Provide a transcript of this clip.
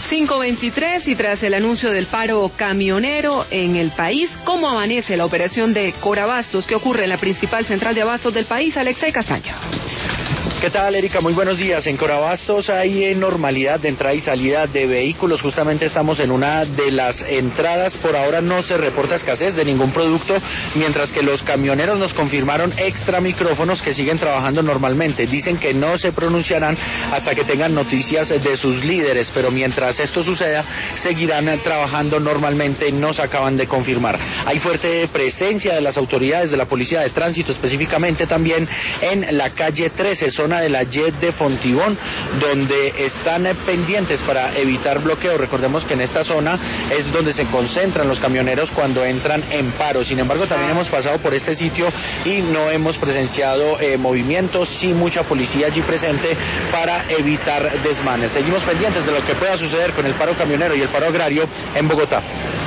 5:23 y tras el anuncio del paro camionero en el país, ¿cómo amanece la operación de Corabastos? ¿Qué ocurre en la principal central de abastos del país? Alexei Castaño. ¿Qué tal, Erika? Muy buenos días. En Corabastos hay normalidad de entrada y salida de vehículos. Justamente estamos en una de las entradas. Por ahora no se reporta escasez de ningún producto, mientras que los camioneros nos confirmaron extra micrófonos que siguen trabajando normalmente. Dicen que no se pronunciarán hasta que tengan noticias de sus líderes, pero mientras esto suceda, seguirán trabajando normalmente. Nos acaban de confirmar. Hay fuerte presencia de las autoridades de la Policía de Tránsito, específicamente también en la calle 13, zona de la JET de Fontibón, donde están pendientes para evitar bloqueo. Recordemos que en esta zona es donde se concentran los camioneros cuando entran en paro. Sin embargo, también hemos pasado por este sitio y no hemos presenciado movimientos, sí mucha policía allí presente para evitar desmanes. Seguimos pendientes de lo que pueda suceder con el paro camionero y el paro agrario en Bogotá.